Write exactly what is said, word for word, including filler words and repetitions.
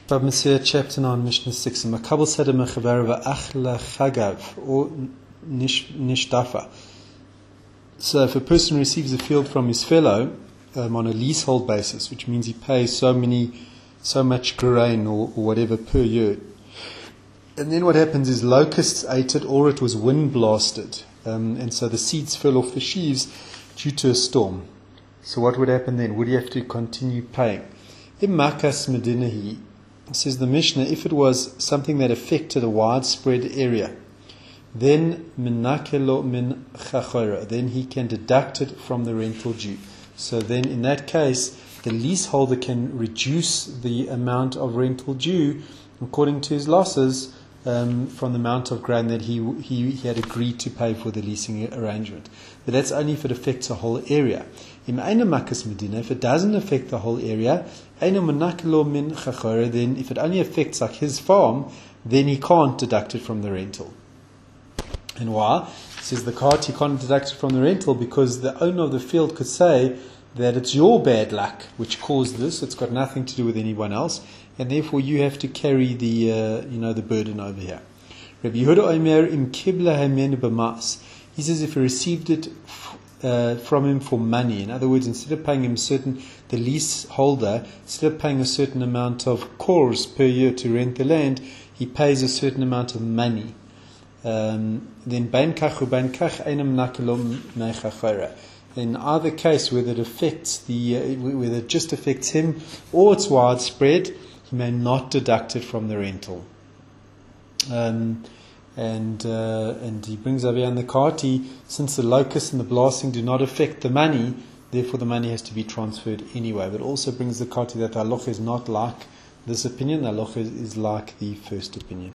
Bab Metzia, chapter nine, Mishnah six. Makabel Seder Mechaber V'Achla Chagav, or Nishdafa. So if a person receives a field from his fellow um, on a leasehold basis, which means he pays so many, so much grain or, or whatever per year, and then what happens is locusts ate it or it was wind blasted, um, and so the seeds fell off the sheaves due to a storm. So what would happen then? Would he have to continue paying? Immakas medinahi, says the Mishnah, if it was something that affected a widespread area, then minakelo min chachora, then he can deduct it from the rental due. So then in that case, the leaseholder can reduce the amount of rental due according to his losses um, from the amount of grain that he, he he had agreed to pay for the leasing arrangement. But that's only if it affects a whole area. If it doesn't affect the whole area, then if it only affects like his farm, then he can't deduct it from the rental. And why? It says the cart, he can't deduct it from the rental because the owner of the field could say that it's your bad luck which caused this. It's got nothing to do with anyone else, and therefore you have to carry the uh, you know the burden over here. Rabbi Yehuda Omer im kibla hamen b'mas. He says if he received it uh, from him for money, in other words, instead of paying him certain, the leaseholder, instead of paying a certain amount of kors per year to rent the land, he pays a certain amount of money. Um, then bain kach ubain kach einam nakelom mechachora. In either case, whether it affects the, uh, whether it just affects him or it's widespread, he may not deduct it from the rental. Um, and uh, and he brings over here in the karti, since the locust and the blasting do not affect the money, therefore the money has to be transferred anyway. But also brings the karti that the halacha is not like this opinion, the halacha is like the first opinion.